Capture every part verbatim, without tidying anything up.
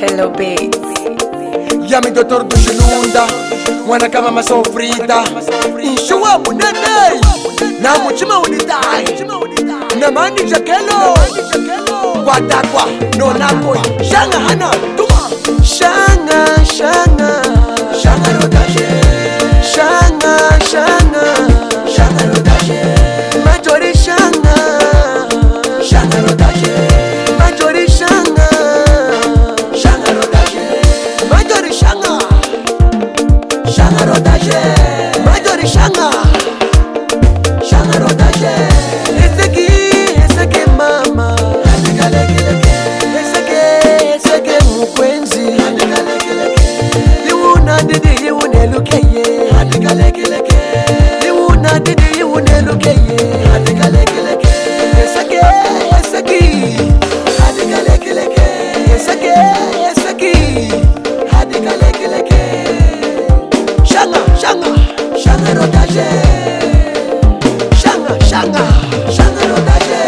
Hello Beats. Yami doutor do Chinunda, mwana kama masofrita inshuwa munene na mutima unidai na mandi chakelo kwatakwa nonakoi shanga hana tuma shanga shanga shanga rodaje shanga shanga shanga rodaje majori shanga shanga rodaje majori shanga shanga rodaje majori shanga shanga rodaje majori shanga shanga rodaje eseki eseki mama adikalekileke eseki eseki mukwenzi adikalekileke liwuna didi liwune lukeye adikalekileke liwuna didi liwune lukeye adikalekileke eseki eseki adikalekileke eseki eseki adikalekileke shanga shanga shanga rodaje shanga shanga shanga rodaje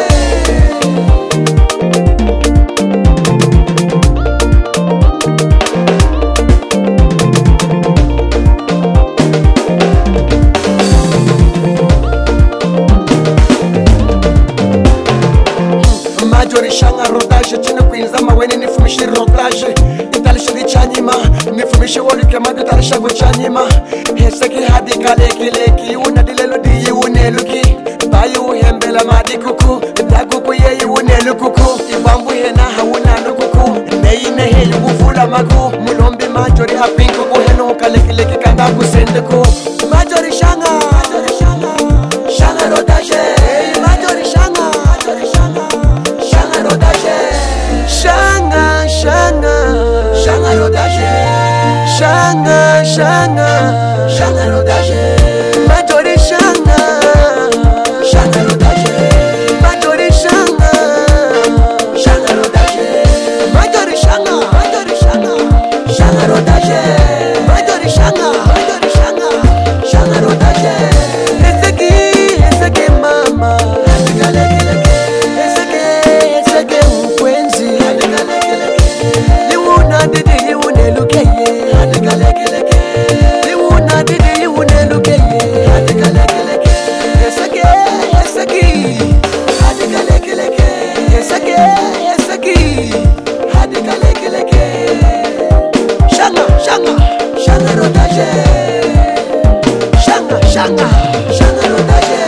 majori shanga rodaje chine kuinza maweni nifumishi rodaje italishiri chanyima nifumishi woluke madu tarishago chanyima heseki hadi kalekileki unadilelo diyi uneluki bayi uhembela madi kuku daguku yeyi unelukuku ibambu hena hauna lukuku neyine heyi uvula magu mulombi majori apinko kuhenu kalekileki kanda kusendeku majori shanga shanga rodaje majori shanga shanga rodaje shanga shanga shanga rodaje shanga shanga shanga rodaje majori shanga shanga rodaje majori shanga shanga rodaje majori shanga majori shanga shanga rodaje majori shanga majori shanga shanga rodaje eseki eseki mama adikalekileke eseki eseki mukwenzi adikalekileke liwuna didi liwune lukeye adikalekileke liwuna didi liwune lukeye adikalekileke eseki eseki adikalekileke eseki eseki adikalekileke shanga shanga shanga rodaje shanga shanga shanga rodaje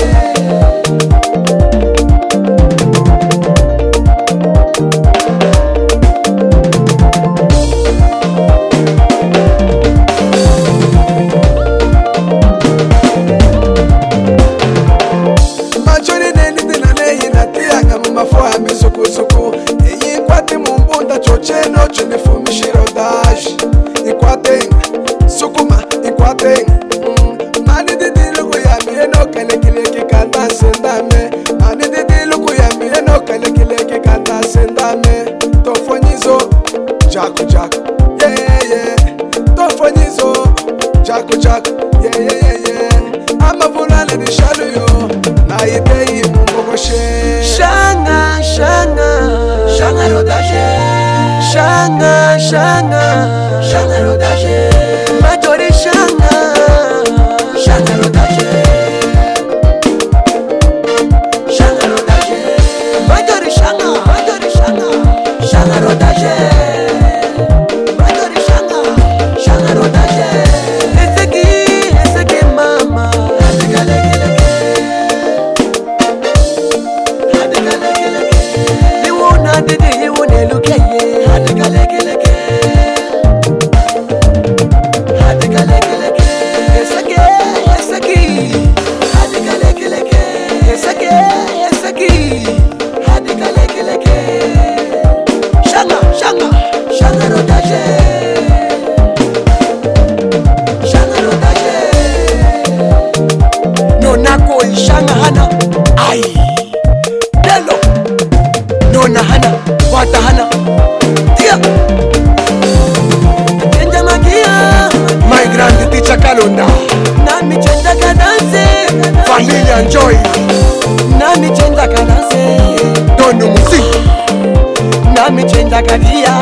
majori neni dinaleyi natiyanga mumafoha misukusuku eyi kwati mumbunda chocheno chinifumishirodashi ikwatenga sukuma ikwatenga mm. mani didiluku yamieno kalekileki kanda sendame mani didiluku yamieno kalekileki kanda sendame tofonyizo jaku jaku yeah, yeah, yeah. tofonyizo jaku jaku yeah, yeah, yeah, yeah. amavulale dishaluyo naiteyi mumbogoshe shanga shanga shanga rodaje shanga shanga shanga rodaje majori shanga shanga rodaje shanga rodaje majori shanga majori shanga shanga rodaje majori shanga shanga rodaje eseki eseki mama adikalekileke adikalekileke liwuna didi liwune lukeye adikalekileke adikalekileke eseki eseki adikalekileke eseki eseki adikalekileke shanga shanga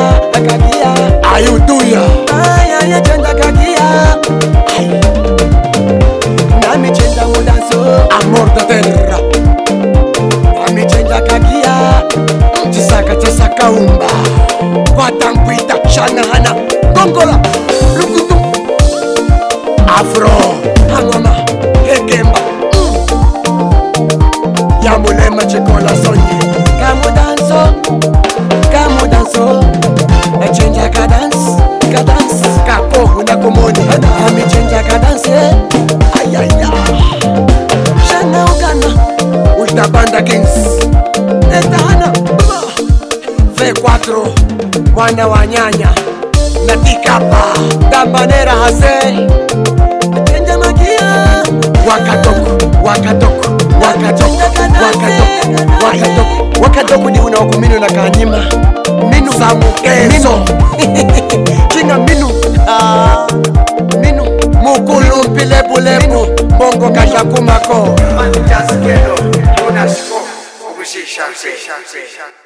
kagia ayuduya aya ya chenja kagia nami chenja mudanso amor da terra nami chenja kagia chisaka chisaka umba kwatampuita shanahana gongola lukutu afro hangoma hekemba mm. ya mulema chikola sonye kamudanso kamudanso na chenja kadans kadans kako unakomoni nami chenja kadans ayaya shana ugana ultabanda kings etana V cuatro mwana wa nyanya na tikapa da manera hase chenja magia wakatoko wakatoko wakatoko wakatoko wakatoko wakatoko ni una wakumino na kanyima minu samukeso chinga minu ah minu mukulu pilepulepu bongo kashakumako Manjaskelo, Tunasco, Ubishisha, Shisha, Shisha.